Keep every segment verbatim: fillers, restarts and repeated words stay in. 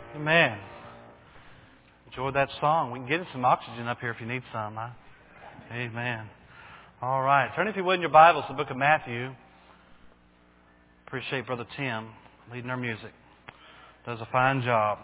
Amen. Enjoyed that song. We can get some oxygen up here if you need some. Huh? Amen. All right. Turn, if you would, in your Bibles to the book of Matthew. Appreciate Brother Tim leading our music. Does a fine job.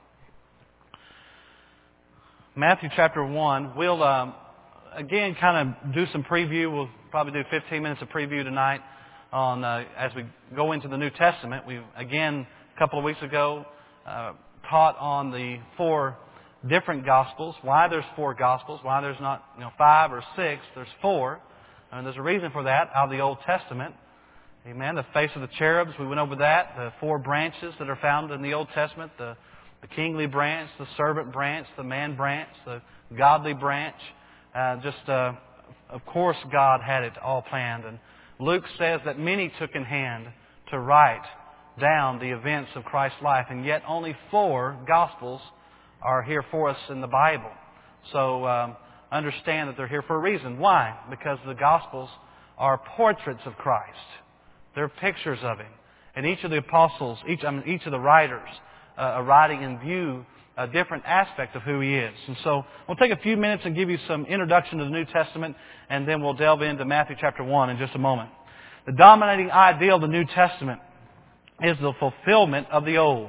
Matthew chapter one. We'll, um, again, kind of do some preview. We'll probably do fifteen minutes of preview tonight on uh, as we go into the New Testament. We, again, a couple of weeks ago, uh, taught on the four different Gospels, why there's four Gospels, why there's not you know five or six, there's four. And there's a reason for that out of the Old Testament. Amen. The face of the cherubs, we went over that. The four branches that are found in the Old Testament, the, the kingly branch, the servant branch, the man branch, the godly branch. Uh, just, uh, of course, God had it all planned. And Luke says that many took in hand to write down the events of Christ's life, and yet only four Gospels are here for us in the Bible. So um, understand that they're here for a reason. Why? Because the Gospels are portraits of Christ. They're pictures of Him. And each of the apostles, each, I mean, each of the writers uh, are writing in view a different aspect of who He is. And so we'll take a few minutes and give you some introduction to the New Testament, and then we'll delve into Matthew chapter one in just a moment. The dominating ideal of the New Testament is the fulfillment of the Old.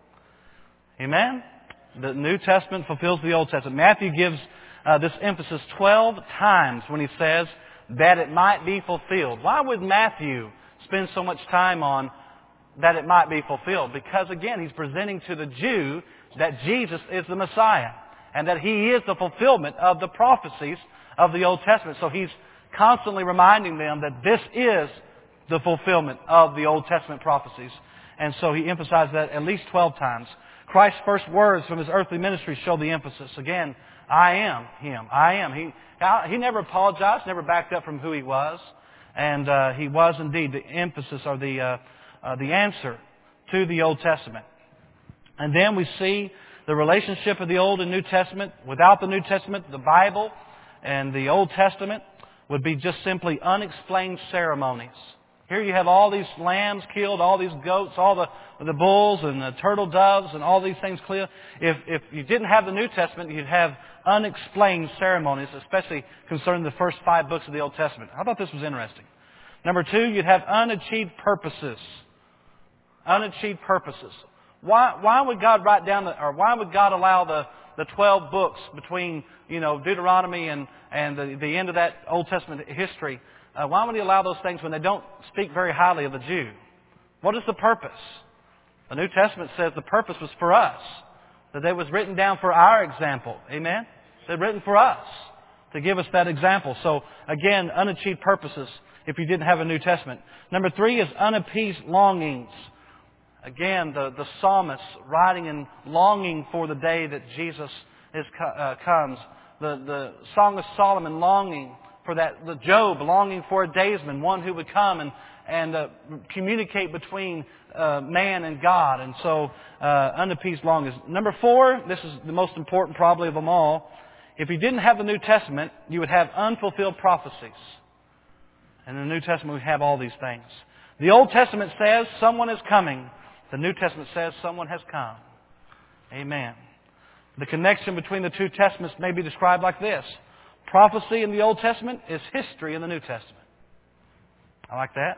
Amen? The New Testament fulfills the Old Testament. Matthew gives uh, this emphasis twelve times when he says that it might be fulfilled. Why would Matthew spend so much time on that it might be fulfilled? Because again, he's presenting to the Jew that Jesus is the Messiah and that He is the fulfillment of the prophecies of the Old Testament. So he's constantly reminding them that this is the fulfillment of the Old Testament prophecies. And so he emphasized that at least twelve times. Christ's first words from His earthly ministry show the emphasis. Again, I am Him. I am. He, he never apologized, never backed up from who He was. And uh, He was indeed the emphasis or the, uh, uh, the answer to the Old Testament. And then we see the relationship of the Old and New Testament. Without the New Testament, the Bible and the Old Testament would be just simply unexplained ceremonies. Here you have all these lambs killed, all these goats, all the the bulls and the turtle doves and all these things clear. If if you didn't have the New Testament, you'd have unexplained ceremonies, especially concerning the first five books of the Old Testament. I thought this was interesting. Number two, you'd have unachieved purposes. Unachieved purposes. Why why would God write down the, or why would God allow the the twelve books between you know Deuteronomy and and the, the end of that Old Testament history? Uh, why would He allow those things when they don't speak very highly of the Jew? What is the purpose? The New Testament says the purpose was for us. That it was written down for our example. Amen? They're written for us to give us that example. So, again, unachieved purposes if you didn't have a New Testament. Number three is unappeased longings. Again, the, the psalmist writing and longing for the day that Jesus is, uh, comes. The, the Song of Solomon longing for that, the Job longing for a daysman, one who would come and, and uh, communicate between uh, man and God. And so, uh, unappeased longings. Number four, this is the most important probably of them all. If you didn't have the New Testament, you would have unfulfilled prophecies. And in the New Testament, we have all these things. The Old Testament says someone is coming. The New Testament says someone has come. Amen. The connection between the two Testaments may be described like this. Prophecy in the Old Testament is history in the New Testament. I like that.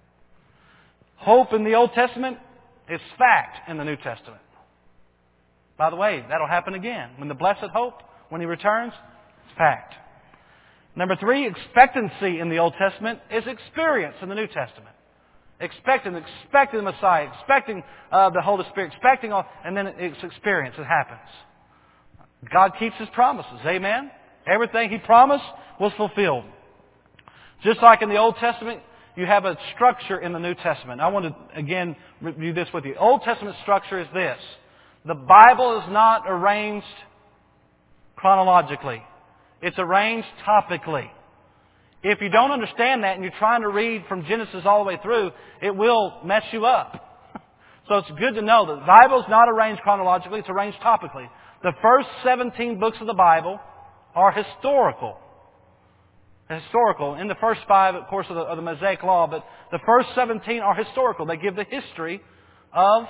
Hope in the Old Testament is fact in the New Testament. By the way, that'll happen again. When the blessed hope, when He returns, it's fact. Number three, expectancy in the Old Testament is experience in the New Testament. Expecting, expecting the Messiah, expecting uh, the Holy Spirit, expecting all, and then it's experience. It happens. God keeps His promises. Amen? Everything He promised was fulfilled. Just like in the Old Testament, you have a structure in the New Testament. I want to, again, review this with you. Old Testament structure is this. The Bible is not arranged chronologically. It's arranged topically. If you don't understand that and you're trying to read from Genesis all the way through, it will mess you up. So it's good to know that the Bible is not arranged chronologically, it's arranged topically. The first seventeen books of the Bible are historical. Historical. In the first five, of course, of the, of the Mosaic Law, but the first seventeen are historical. They give the history of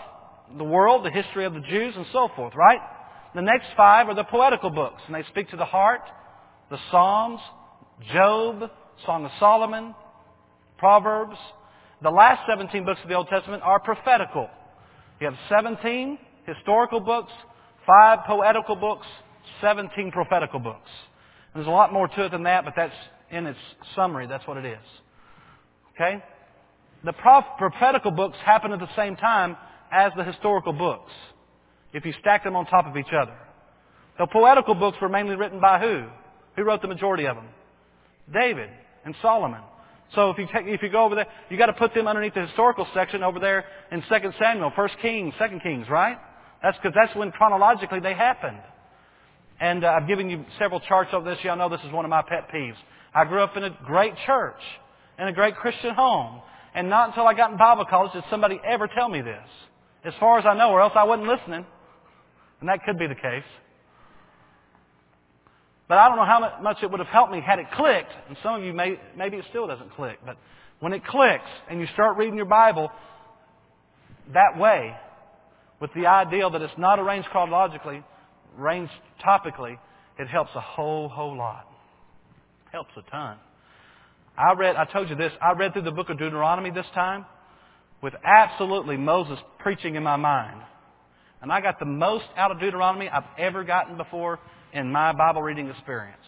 the world, the history of the Jews, and so forth, right? The next five are the poetical books, and they speak to the heart, the Psalms, Job, Song of Solomon, Proverbs. The last seventeen books of the Old Testament are prophetical. You have seventeen historical books, five poetical books, seventeen prophetical books. There's a lot more to it than that, but that's in its summary. That's what it is. Okay? The prophetical books happen at the same time as the historical books, if you stack them on top of each other. The poetical books were mainly written by who? Who wrote the majority of them? David and Solomon. So if you take, if you go over there, you got to put them underneath the historical section over there in Second Samuel, First Kings, Second Kings, right? That's because that's when chronologically they happened. And uh, I've given you several charts over this. Y'all know this is one of my pet peeves. I grew up in a great church, in a great Christian home, and not until I got in Bible college did somebody ever tell me this. As far as I know, or else I wasn't listening. And that could be the case. But I don't know how much it would have helped me had it clicked. And some of you, may, maybe it still doesn't click. But when it clicks and you start reading your Bible that way, with the idea that it's not arranged chronologically, arranged topically, it helps a whole, whole lot. Helps a ton. I read, I told you this, I read through the book of Deuteronomy this time with absolutely Moses preaching in my mind. And I got the most out of Deuteronomy I've ever gotten before in my Bible reading experience.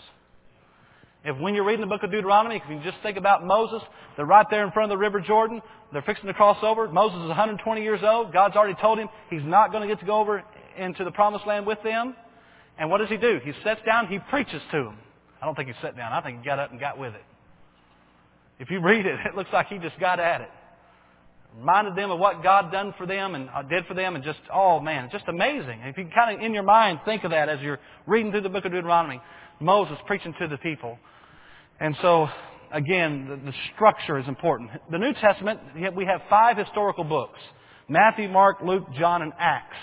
If when you're reading the book of Deuteronomy, if you just think about Moses, they're right there in front of the River Jordan. They're fixing to cross over. Moses is one hundred twenty years old. God's already told him he's not going to get to go over into the promised land with them. And what does he do? He sits down, he preaches to them. I don't think he sat down. I think he got up and got with it. If you read it, it looks like he just got at it. Reminded them of what God done for them and did for them, and just, oh man, just amazing. If you kind of in your mind think of that as you're reading through the book of Deuteronomy, Moses preaching to the people. And so, again, the, the structure is important. The New Testament, we have five historical books. Matthew, Mark, Luke, John, and Acts.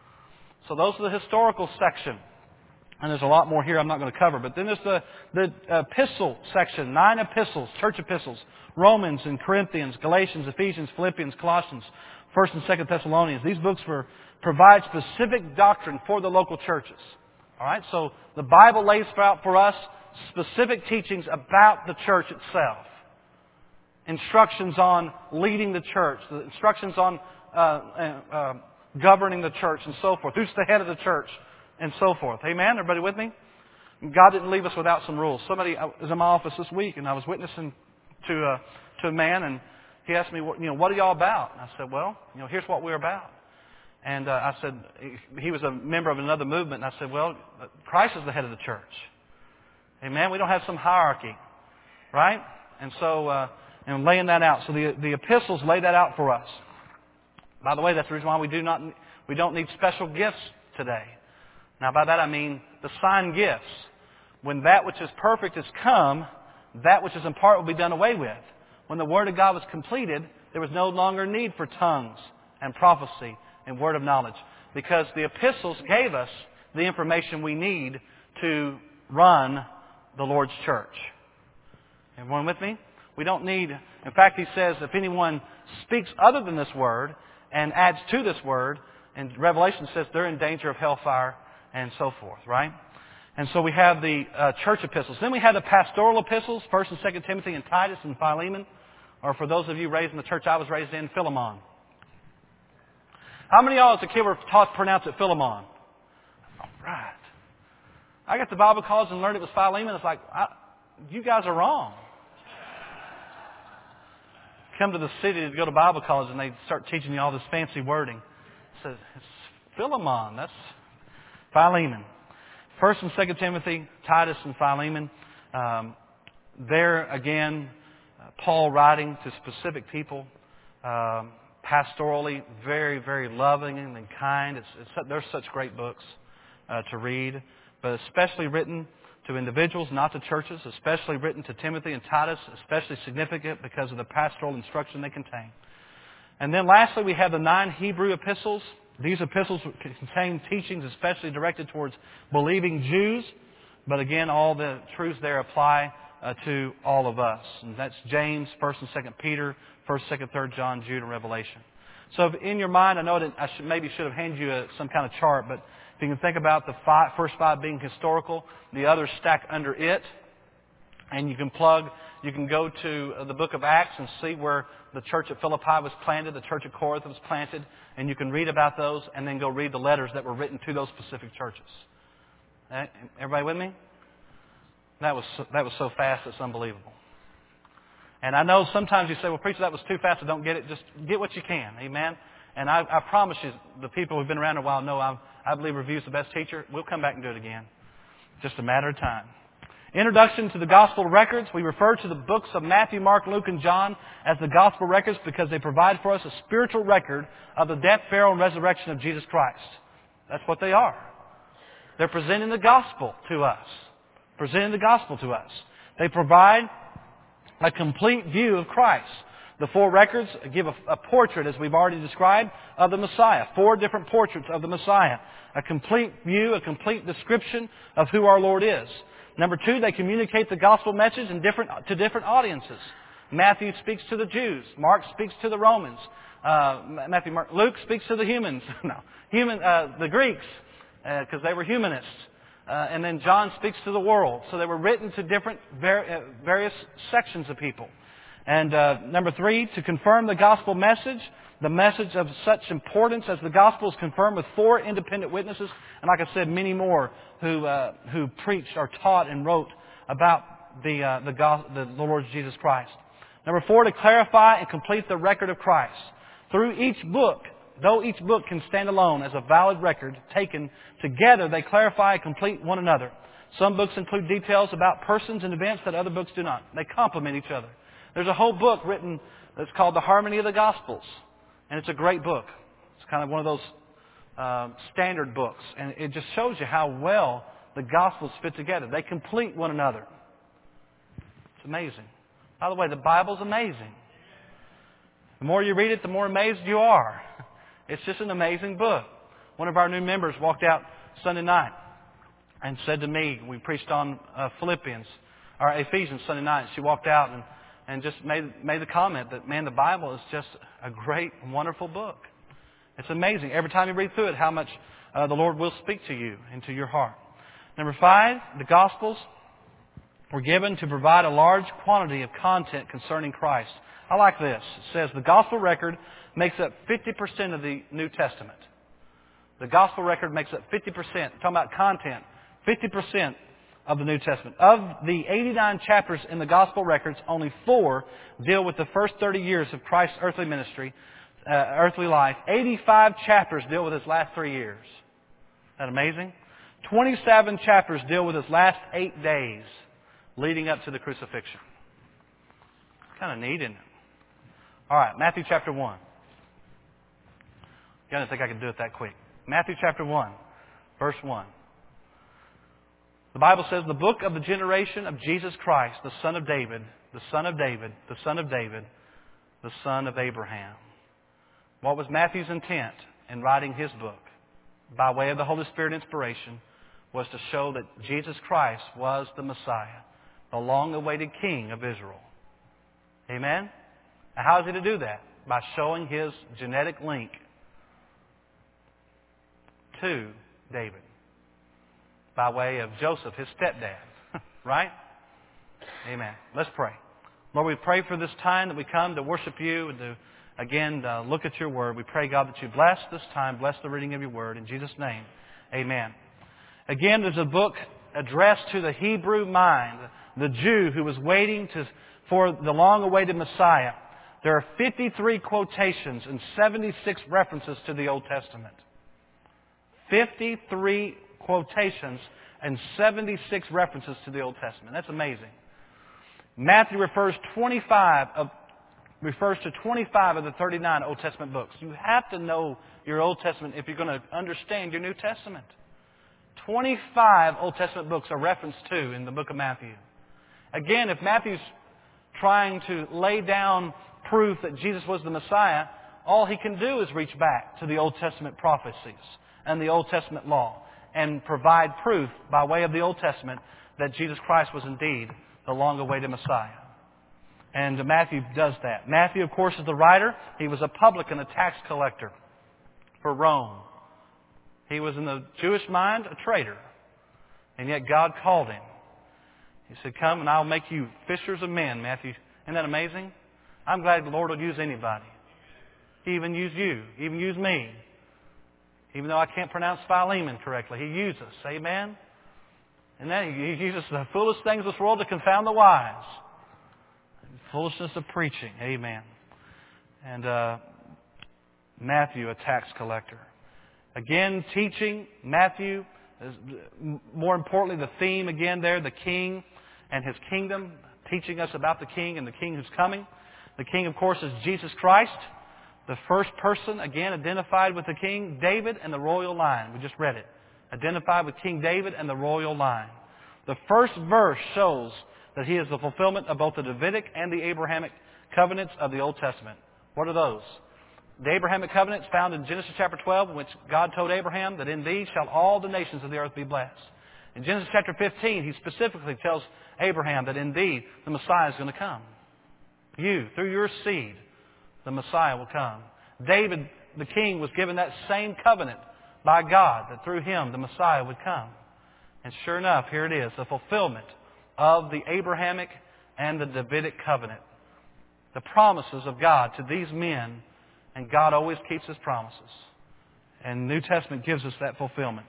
So those are the historical section. And there's a lot more here I'm not going to cover. But then there's the, the epistle section, nine epistles, church epistles. Romans and Corinthians, Galatians, Ephesians, Philippians, Colossians, First and Second Thessalonians. These books were, provide specific doctrine for the local churches. All right, so the Bible lays out for us specific teachings about the church itself. Instructions on leading the church, the instructions on uh, uh, governing the church, and so forth. Who's the head of the church, and so forth. Amen? Everybody with me? God didn't leave us without some rules. Somebody was in my office this week, and I was witnessing to a, to a man, and he asked me, you know, what are y'all about? And I said, well, you know, here's what we're about. And uh, I said, he was a member of another movement, and I said, well, Christ is the head of the church. Amen? We don't have some hierarchy, right? And so, uh, and laying that out. So the the epistles lay that out for us. By the way, that's the reason why we do not we don't need special gifts today. Now, by that I mean the sign gifts. When that which is perfect is come, that which is in part will be done away with. When the Word of God was completed, there was no longer need for tongues and prophecy and word of knowledge, because the epistles gave us the information we need to run the Lord's church. Everyone with me? We don't need, in fact, he says, if anyone speaks other than this word and adds to this word, and Revelation says they're in danger of hellfire and so forth, right? And so we have the uh, church epistles. Then we have the pastoral epistles, First and Second Timothy and Titus and Philemon, or for those of you raised in the church I was raised in, Philemon. How many of y'all as a kid were taught to pronounce it Philemon? All right. I got to Bible college and learned it was Philemon. It's like, I, you guys are wrong. Come to the city to go to Bible college and they start teaching you all this fancy wording. It says, it's Philemon. That's Philemon. First and Second Timothy, Titus and Philemon. Um, there again, uh, Paul writing to specific people, um, pastorally, very, very loving and kind. It's, it's, they're such great books uh, to read, but especially written to individuals, not to churches, especially written to Timothy and Titus, especially significant because of the pastoral instruction they contain. And then lastly, we have the nine Hebrew epistles. These epistles contain teachings especially directed towards believing Jews, but again, all the truths there apply uh, to all of us. And that's James, First and Second Peter, First, Second, Third John, Jude, and Revelation. So if in your mind, I know that I should, maybe should have handed you a, some kind of chart, but if you can think about the five, first five being historical, the others stack under it, and you can plug, you can go to the book of Acts and see where the church at Philippi was planted, the church at Corinth was planted, and you can read about those and then go read the letters that were written to those specific churches. Everybody with me? That was so, that was so fast, it's unbelievable. And I know sometimes you say, well, preacher, that was too fast, I don't get it. Just get what you can. Amen? And I, I promise you, the people who've been around a while know I, I believe review's the best teacher. We'll come back and do it again. Just a matter of time. Introduction to the Gospel records. We refer to the books of Matthew, Mark, Luke, and John as the Gospel records because they provide for us a spiritual record of the death, burial, and resurrection of Jesus Christ. That's what they are. They're presenting the Gospel to us. Presenting the Gospel to us. They provide a complete view of Christ. The four records give a, a portrait, as we've already described, of the Messiah. Four different portraits of the Messiah. A complete view, a complete description of who our Lord is. Number two, they communicate the gospel message in different, to different audiences. Matthew speaks to the Jews. Mark speaks to the Romans. Uh, Matthew, Mark, Luke speaks to the humans. no, human, uh, the Greeks, because uh, they were humanists. Uh, and then John speaks to the world. So they were written to different var- uh, various sections of people. And uh, number three, to confirm the gospel message, the message of such importance as the gospel is confirmed with four independent witnesses, and like I said, many more who uh, who preached or taught and wrote about the uh, the, gospel, the Lord Jesus Christ. Number four, to clarify and complete the record of Christ. Through each book, though each book can stand alone as a valid record, taken together, they clarify and complete one another. Some books include details about persons and events that other books do not. They complement each other. There's a whole book written that's called The Harmony of the Gospels. And it's a great book. It's kind of one of those uh, standard books. And it just shows you how well the Gospels fit together. They complete one another. It's amazing. By the way, the Bible's amazing. The more you read it, the more amazed you are. It's just an amazing book. One of our new members walked out Sunday night and said to me, we preached on uh, Philippians, or Ephesians Sunday night. She walked out and, and just made, made the comment that, man, the Bible is just a great, wonderful book. It's amazing. Every time you read through it, how much uh, the Lord will speak to you and to your heart. Number five, the Gospels were given to provide a large quantity of content concerning Christ. I like this. It says the Gospel record makes up fifty percent of the New Testament. The Gospel record makes up fifty percent. Talking about content, fifty percent of the New Testament. Of the eighty-nine chapters in the Gospel records, only four deal with the first thirty years of Christ's earthly ministry, uh, earthly life. eighty-five chapters deal with His last three years. Isn't that amazing? twenty-seven chapters deal with His last eight days leading up to the crucifixion. Kind of neat, isn't it? All right, Matthew chapter one. I didn't think I could do it that quick. Matthew chapter one, verse one. The Bible says, the book of the generation of Jesus Christ, the son of David, the son of David, the son of David, the son of Abraham. What was Matthew's intent in writing his book, by way of the Holy Spirit inspiration, was to show that Jesus Christ was the Messiah, the long-awaited King of Israel. Amen? Now, how is he to do that? By showing his genetic link to David, by way of Joseph, his stepdad. Right? Amen. Let's pray. Lord, we pray for this time that we come to worship you and to, again, uh, look at your word. We pray, God, that you bless this time, bless the reading of your word. In Jesus' name, amen. Again, there's a book addressed to the Hebrew mind, the Jew who was waiting to, for the long-awaited Messiah. There are fifty-three quotations and seventy-six references to the Old Testament. fifty-three quotations and seventy-six references to the Old Testament. That's amazing. Matthew refers twenty-five of refers to twenty-five of the thirty-nine Old Testament books. You have to know your Old Testament if you're going to understand your New Testament. twenty-five Old Testament books are referenced to in the book of Matthew. Again, if Matthew's trying to lay down proof that Jesus was the Messiah, all he can do is reach back to the Old Testament prophecies and the Old Testament law and provide proof by way of the Old Testament that Jesus Christ was indeed the long-awaited Messiah. And Matthew does that. Matthew, of course, is the writer. He was a publican, a tax collector for Rome. He was, in the Jewish mind, a traitor. And yet God called him. He said, come and I'll make you fishers of men, Matthew. Isn't that amazing? I'm glad the Lord will use anybody. He even used you. He even used me. Even though I can't pronounce Philemon correctly, He used us. Amen? And then He uses the foolish things of this world to confound the wise. The foolishness of preaching. Amen. And uh, Matthew, a tax collector. Again, teaching. Matthew, is, more importantly, the theme again there, the King and His kingdom. Teaching us about the King and the King who's coming. The King, of course, is Jesus Christ. The first person, again, identified with the King, David and the royal line. We just read it. Identified with King David and the royal line. The first verse shows that He is the fulfillment of both the Davidic and the Abrahamic covenants of the Old Testament. What are those? The Abrahamic covenants found in Genesis chapter twelve, in which God told Abraham that in thee shall all the nations of the earth be blessed. In Genesis chapter fifteen, He specifically tells Abraham that in thee the Messiah is going to come. You, through your seed, the Messiah will come. David, the king, was given that same covenant by God, that through him the Messiah would come. And sure enough, here it is, the fulfillment of the Abrahamic and the Davidic covenant. The promises of God to these men, and God always keeps His promises. And the New Testament gives us that fulfillment.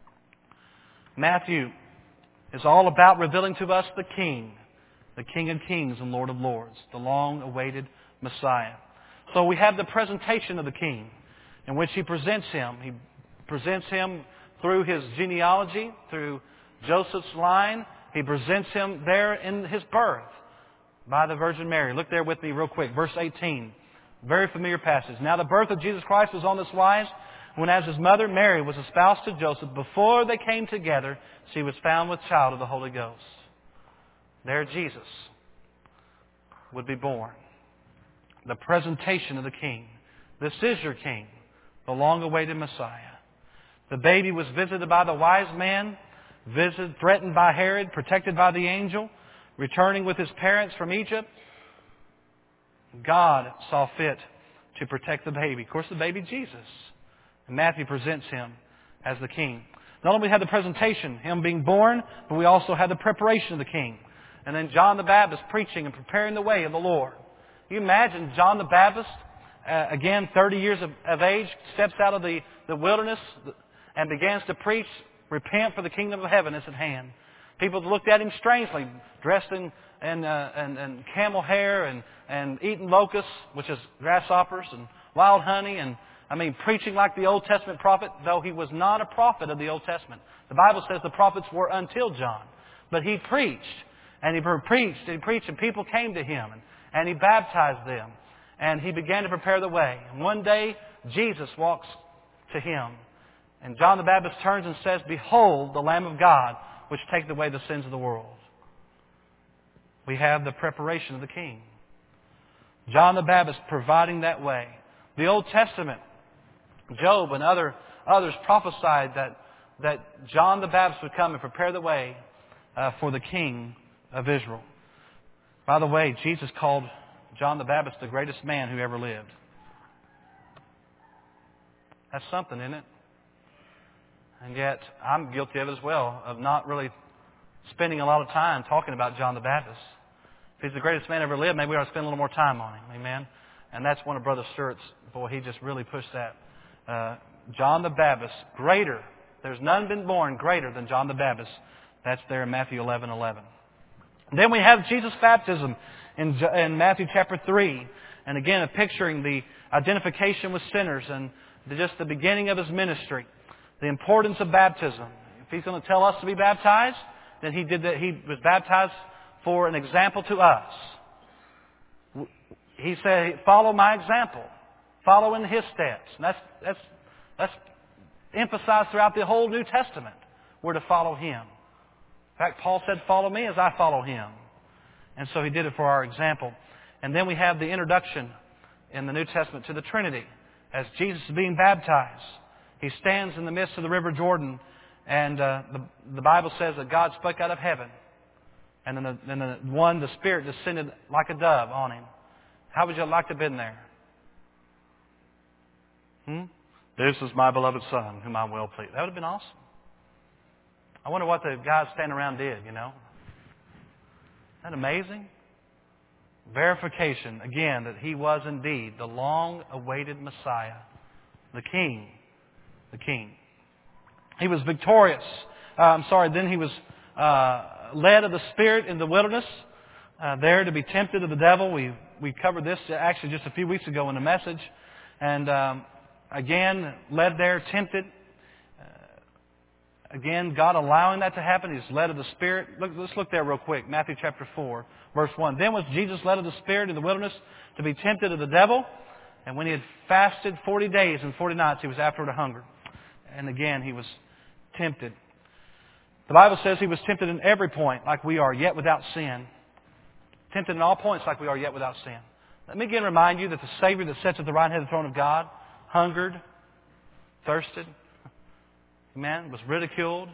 Matthew is all about revealing to us the King, the King of Kings and Lord of Lords, the long-awaited Messiah. So we have the presentation of the King, in which He presents Him. He presents Him through His genealogy, through Joseph's line. He presents Him there in His birth by the Virgin Mary. Look there with me real quick. Verse eighteen. Very familiar passage. Now the birth of Jesus Christ was on this wise, when as His mother Mary was espoused to Joseph, before they came together, she was found with child of the Holy Ghost. There Jesus would be born. The presentation of the King. This is your King, the long-awaited Messiah. The baby was visited by the wise man, visited, threatened by Herod, protected by the angel, returning with his parents from Egypt. God saw fit to protect the baby. Of course, the baby Jesus. And Matthew presents Him as the King. Not only have the presentation, Him being born, but we also have the preparation of the King. And then John the Baptist preaching and preparing the way of the Lord. You imagine John the Baptist, uh, again, thirty years of, of age, steps out of the, the wilderness and begins to preach, repent for the kingdom of heaven is at hand. People looked at him strangely, dressed in, in, uh, in, in camel hair and, and eating locusts, which is grasshoppers, and wild honey, and I mean, preaching like the Old Testament prophet, though he was not a prophet of the Old Testament. The Bible says the prophets were until John. But he preached, and he preached, and he preached, and people came to him, and, and he baptized them, and he began to prepare the way. And one day, Jesus walks to him, and John the Baptist turns and says, "Behold, the Lamb of God, which taketh away the sins of the world." We have the preparation of the King. John the Baptist providing that way. The Old Testament, Job and other others prophesied that, that John the Baptist would come and prepare the way uh, for the King of Israel. By the way, Jesus called John the Baptist the greatest man who ever lived. That's something, isn't it? And yet, I'm guilty of it as well, of not really spending a lot of time talking about John the Baptist. If he's the greatest man ever lived, maybe we ought to spend a little more time on him. Amen? And that's one of Brother Stewart's, boy, he just really pushed that. Uh, John the Baptist, greater. There's none been born greater than John the Baptist. That's there in Matthew eleven eleven. Then we have Jesus' baptism in, in Matthew chapter three. And again, picturing the identification with sinners and the, just the beginning of His ministry. The importance of baptism. If He's going to tell us to be baptized, then He did that. He was baptized for an example to us. He said, "Follow my example. Follow in His steps." And that's, that's, that's emphasized throughout the whole New Testament. We're to follow Him. In fact, Paul said, "Follow me as I follow Him." And so He did it for our example. And then we have the introduction in the New Testament to the Trinity. As Jesus is being baptized, He stands in the midst of the River Jordan, and uh, the, the Bible says that God spoke out of heaven And then the, then the one, the Spirit descended like a dove on him. How would you like to have been there? Hmm? This is my beloved Son, whom I will please. That would have been awesome. I wonder what the guys standing around did, you know. Isn't that amazing? Verification, again, that He was indeed the long-awaited Messiah. The King. The King. He was victorious. Uh, I'm sorry, then He was uh, led of the Spirit in the wilderness, uh, there to be tempted of the devil. We we covered this actually just a few weeks ago in the message. And um, again, led there, tempted. Again, God allowing that to happen. He's led of the Spirit. Look, let's look there real quick. Matthew chapter four, verse one. Then was Jesus led of the Spirit in the wilderness to be tempted of the devil. And when He had fasted forty days and forty nights, He was afterward a hunger. And again, He was tempted. The Bible says He was tempted in every point like we are, yet without sin. Tempted in all points like we are, yet without sin. Let me again remind you that the Savior that sits at the right hand of the throne of God hungered, thirsted, amen, was ridiculed,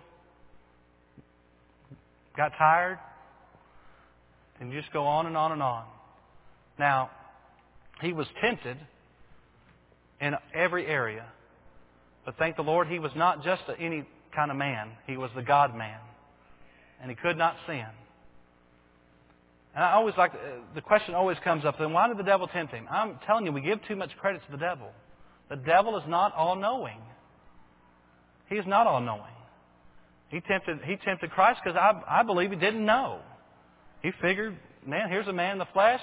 got tired, and you just go on and on and on. Now, He was tempted in every area. But thank the Lord, He was not just any kind of man. He was the God-man. And He could not sin. And I always like, the question always comes up, then why did the devil tempt Him? I'm telling you, we give too much credit to the devil. The devil is not all-knowing. He is not all-knowing. He tempted, he tempted Christ because I, I believe He didn't know. He figured, man, here's a man in the flesh.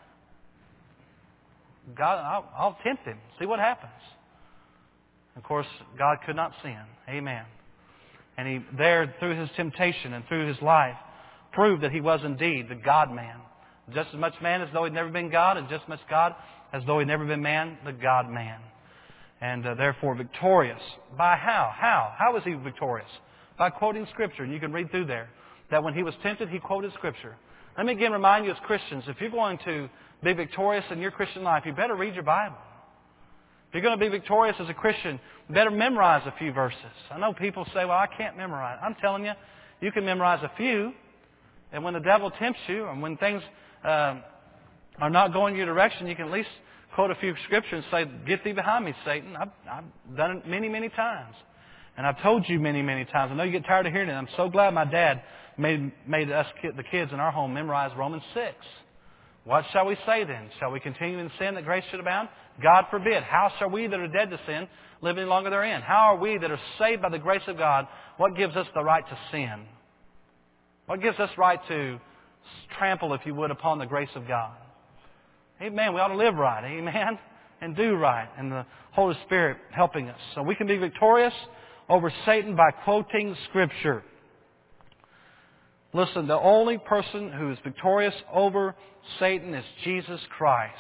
God, I'll, I'll tempt him. See what happens. Of course, God could not sin. Amen. And He, there, through His temptation and through His life, proved that He was indeed the God-man. Just as much man as though He'd never been God, and just as much God as though He'd never been man, the God-man. And uh, therefore victorious. By how? How? How was He victorious? By quoting Scripture. And you can read through there that when He was tempted, He quoted Scripture. Let me again remind you as Christians, if you're going to be victorious in your Christian life, you better read your Bible. If you're going to be victorious as a Christian, you better memorize a few verses. I know people say, well, I can't memorize. I'm telling you, you can memorize a few. And when the devil tempts you, and when things uh, are not going your direction, you can at least quote a few scriptures and say, get thee behind me, Satan. I've, I've done it many, many times. And I've told you many, many times. I know you get tired of hearing it. I'm so glad my dad made, made us, the kids in our home, memorize Romans six. What shall we say then? Shall we continue in sin that grace should abound? God forbid. How shall we that are dead to sin live any longer therein? How are we that are saved by the grace of God? What gives us the right to sin? What gives us right to trample, if you would, upon the grace of God? Amen. We ought to live right. Amen. And do right. And the Holy Spirit helping us. So we can be victorious over Satan by quoting Scripture. Listen, the only person who is victorious over Satan is Jesus Christ.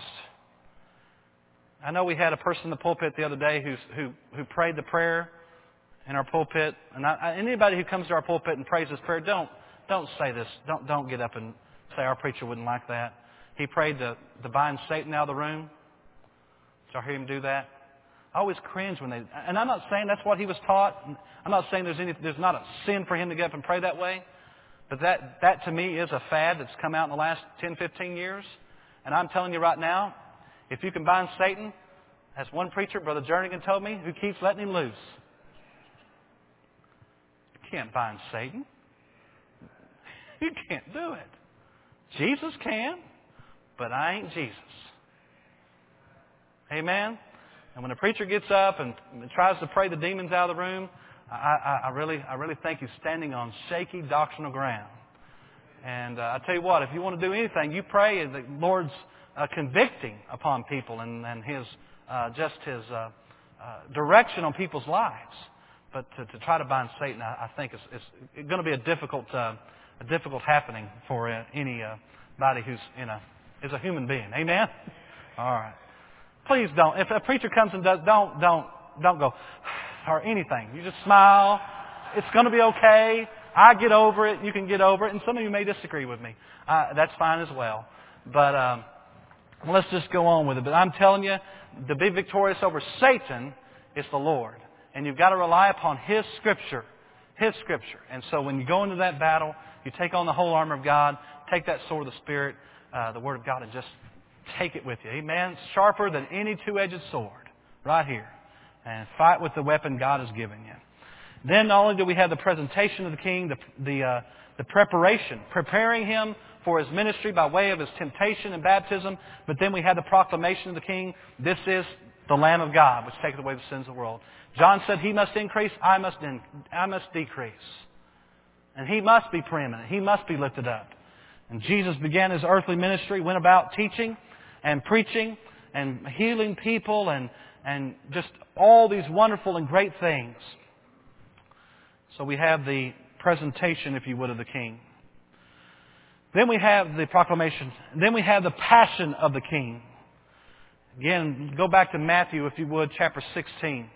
I know we had a person in the pulpit the other day who who, who prayed the prayer in our pulpit. And I, anybody who comes to our pulpit and prays this prayer, don't don't say this. Don't don't get up and say our preacher wouldn't like that. He prayed to, to bind Satan out of the room. Did I hear him do that? I always cringe when they... And I'm not saying that's what he was taught. I'm not saying there's any, there's not a sin for him to get up and pray that way. But that, that to me is a fad that's come out in the last ten, fifteen years. And I'm telling you right now, if you can bind Satan, as one preacher, Brother Jernigan, told me, who keeps letting him loose. You can't bind Satan. You can't do it. Jesus can, but I ain't Jesus. Amen? And when a preacher gets up and tries to pray the demons out of the room, I, I, I really I really think he's standing on shaky doctrinal ground. And uh, I tell you what, if you want to do anything, you pray the Lord's uh, convicting upon people and, and His uh, just His uh, uh, direction on people's lives. But to, to try to bind Satan, I, I think is it's going to be a difficult uh, a difficult happening for uh, anybody who's in a is a human being. Amen. All right. Please don't. If a preacher comes and does, don't don't don't go or anything. You just smile. It's going to be okay. I get over it. You can get over it. And some of you may disagree with me. Uh, that's fine as well. But um, let's just go on with it. But I'm telling you, to be victorious over Satan is the Lord. And you've got to rely upon His Scripture. His Scripture. And so when you go into that battle, You take on the whole armor of God, take that sword of the Spirit, uh, the Word of God, and just take it with you. Amen? Sharper than any two-edged sword. Right here. And fight with the weapon God has given you. Then not only do we have the presentation of the King, the, the, uh, the preparation, preparing Him for His ministry by way of His temptation and baptism, but then we have the proclamation of the King. This is the Lamb of God, which taketh away the sins of the world. John said, He must increase, I must, in, I must decrease. And He must be preeminent. He must be lifted up. And Jesus began His earthly ministry, went about teaching and preaching and healing people and, and just all these wonderful and great things. So we have the presentation, if you would, of the King. Then we have the proclamation. Then we have the passion of the King. Again, go back to Matthew, if you would, chapter sixteen.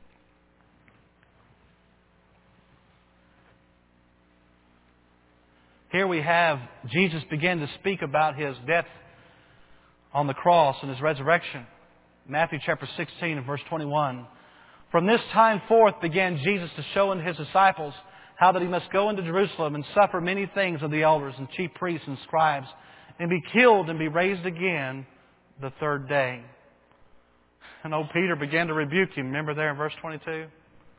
Here we have Jesus begin to speak about His death on the cross and His resurrection. Matthew chapter sixteen and verse twenty-one. From this time forth began Jesus to show unto His disciples how that He must go into Jerusalem and suffer many things of the elders and chief priests and scribes, and be killed and be raised again the third day. And old Peter began to rebuke Him. Remember there in verse twenty-two?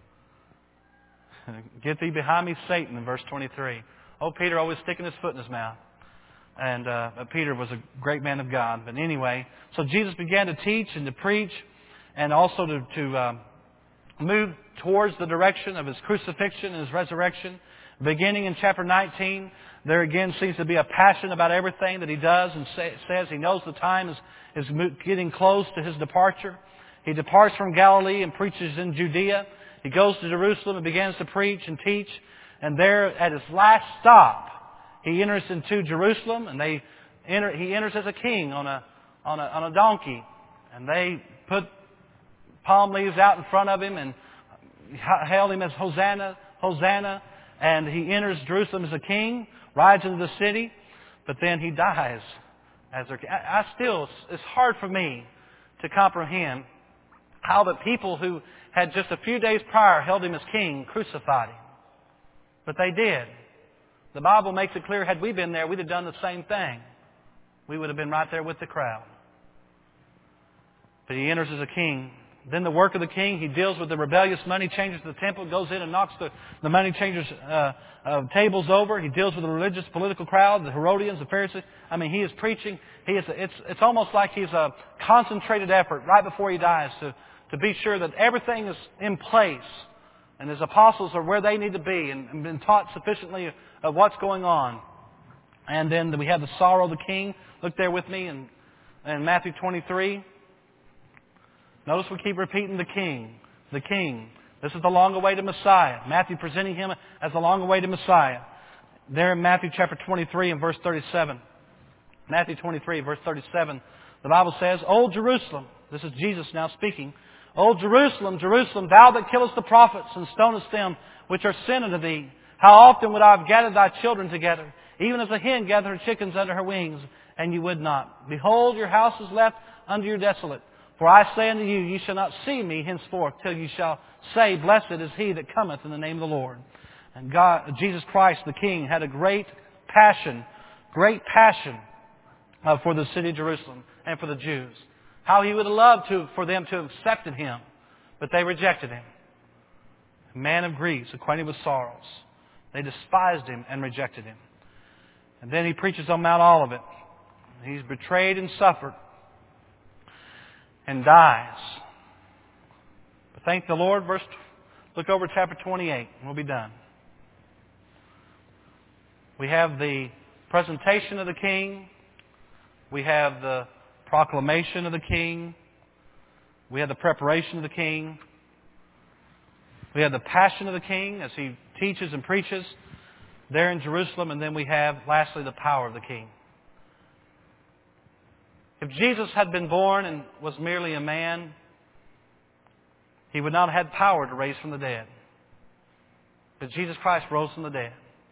Get thee behind me, Satan, in verse twenty-three. Old Peter always sticking his foot in his mouth. And uh, Peter was a great man of God. But anyway, so Jesus began to teach and to preach and also to, to um, move towards the direction of His crucifixion and His resurrection. Beginning in chapter nineteen, there again seems to be a passion about everything that He does and say, says. He knows the time is, is getting close to His departure. He departs from Galilee and preaches in Judea. He goes to Jerusalem and begins to preach and teach. And there, at His last stop, He enters into Jerusalem, and they enter, He enters as a king on a, on a, on a donkey. And they put palm leaves out in front of Him and hailed Him as Hosanna, Hosanna. And He enters Jerusalem as a king, rides into the city, but then He dies as their king. I, I still, it's hard for me to comprehend how the people who had just a few days prior held Him as king crucified Him. But they did. The Bible makes it clear, had we been there, we'd have done the same thing. We would have been right there with the crowd. But He enters as a king. Then the work of the king, He deals with the rebellious money changers of the temple, goes in and knocks the, the money changers' uh, uh, tables over. He deals with the religious political crowd, the Herodians, the Pharisees. I mean, He is preaching. He is. It's, it's almost like He's a concentrated effort right before He dies to, to be sure that everything is in place. And His apostles are where they need to be and, and been taught sufficiently of what's going on. And then we have the sorrow of the king. Look there with me in, in Matthew twenty-three. Notice we keep repeating the king. The king. This is the long-awaited Messiah. Matthew presenting Him as the long-awaited Messiah. There in Matthew chapter twenty-three and verse thirty-seven. Matthew twenty-three, verse thirty-seven. The Bible says, O Jerusalem. This is Jesus now speaking. O Jerusalem, Jerusalem, thou that killest the prophets and stonest them which are sent unto thee. How often would I have gathered thy children together, even as a hen gathereth her chickens under her wings, and you would not. Behold, your house is left unto you desolate. For I say unto you, ye shall not see me henceforth, till ye shall say, Blessed is he that cometh in the name of the Lord. And God, Jesus Christ, the King, had a great passion, great passion uh, for the city of Jerusalem and for the Jews. How He would have loved to, for them to have accepted Him, but they rejected Him. A man of griefs, acquainted with sorrows. They despised Him and rejected Him. And then He preaches on Mount Olivet. He's betrayed and suffered and dies. But thank the Lord. Verse, look over chapter twenty-eight and we'll be done. We have the presentation of the King. We have the proclamation of the King. We have the preparation of the King. We have the passion of the King as He teaches and preaches there in Jerusalem. And then we have, lastly, the power of the King. If Jesus had been born and was merely a man, He would not have had power to raise from the dead. But Jesus Christ rose from the dead.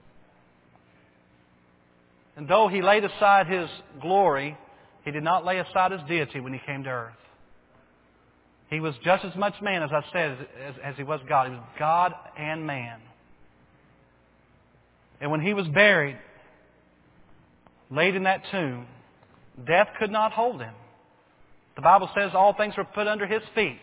And though He laid aside His glory, He did not lay aside His deity when He came to earth. He was just as much man, as I said, as, as He was God. He was God and man. And when He was buried, laid in that tomb, death could not hold Him. The Bible says all things were put under His feet.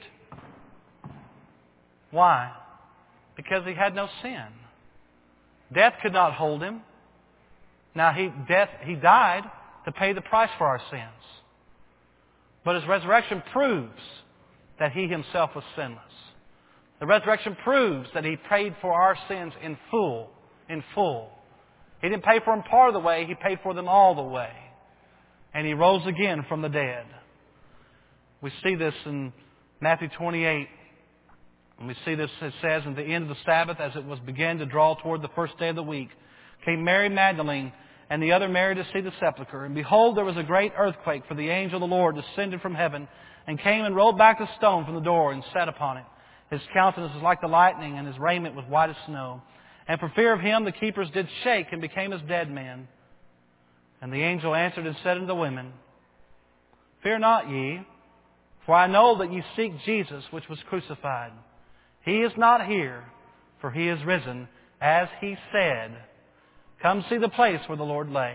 Why? Because He had no sin. Death could not hold Him. Now, he, death, he died to pay the price for our sins. But His resurrection proves that He Himself was sinless. The resurrection proves that He paid for our sins in full. In full. He didn't pay for them part of the way. He paid for them all the way. And He rose again from the dead. We see this in Matthew twenty-eight. And we see this, it says, at the end of the Sabbath, as it was began to draw toward the first day of the week, came Mary Magdalene and the other Mary to see the sepulchre. And behold, there was a great earthquake, for the angel of the Lord descended from heaven and came and rolled back the stone from the door and sat upon it. His countenance was like the lightning, and His raiment was white as snow. And for fear of Him, the keepers did shake and became as dead men. And the angel answered and said unto the women, Fear not ye, for I know that ye seek Jesus, which was crucified. He is not here, for He is risen, as He said. Come see the place where the Lord lay.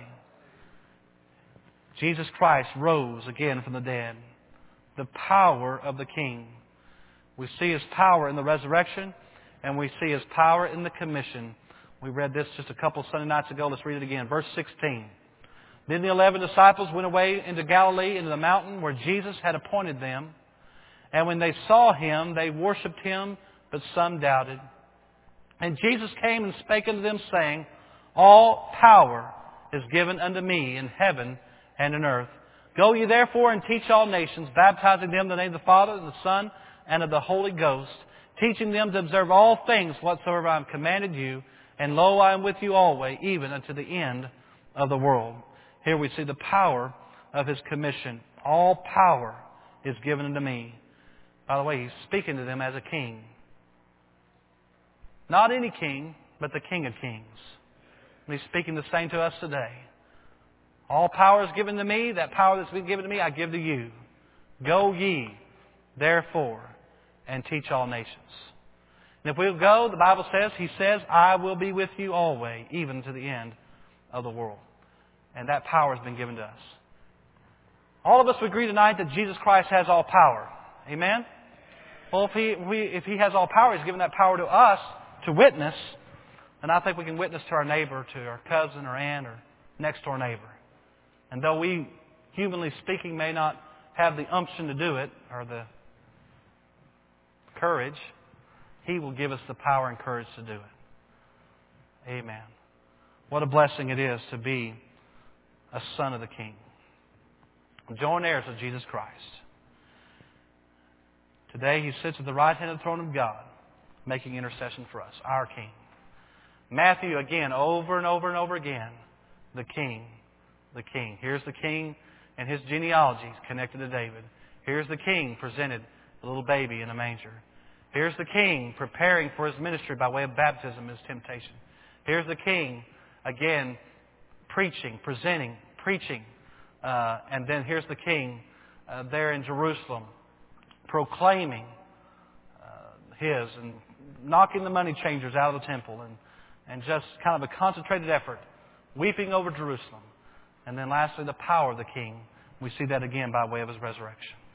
Jesus Christ rose again from the dead. The power of the King. We see His power in the resurrection, and we see His power in the commission. We read this just a couple of Sunday nights ago. Let's read it again. Verse sixteen. Then the eleven disciples went away into Galilee, into the mountain where Jesus had appointed them. And when they saw Him, they worshipped Him, but some doubted. And Jesus came and spake unto them, saying, All power is given unto me in heaven and in earth. Go ye therefore and teach all nations, baptizing them in the name of the Father and the Son and of the Holy Ghost, teaching them to observe all things whatsoever I have commanded you. And lo, I am with you always, even unto the end of the world. Here we see the power of His commission. All power is given unto me. By the way, He's speaking to them as a king. Not any king, but the King of Kings. And He's speaking the same to us today. All power is given to me. That power that's been given to me, I give to you. Go ye, therefore, and teach all nations. And if we'll go, the Bible says, He says, I will be with you always, even to the end of the world. And that power has been given to us. All of us would agree tonight that Jesus Christ has all power. Amen? Well, if He, we, if He has all power, He's given that power to us to witness, and I think we can witness to our neighbor, to our cousin or aunt or next door neighbor. And though we, humanly speaking, may not have the umption to do it or the courage, He will give us the power and courage to do it. Amen. What a blessing it is to be a son of the King. Joint heirs of Jesus Christ. Today He sits at the right hand of the throne of God, making intercession for us, our King. Matthew, again, over and over and over again, the King, the King. Here's the King and His genealogy connected to David. Here's the King presented, a little baby in a manger. Here's the King preparing for His ministry by way of baptism, His temptation. Here's the King, again, preaching, presenting, preaching. Uh, and then here's the King uh, there in Jerusalem, proclaiming uh, His and knocking the money changers out of the temple and, and just kind of a concentrated effort, weeping over Jerusalem. And then lastly, the power of the King. We see that again by way of His resurrection.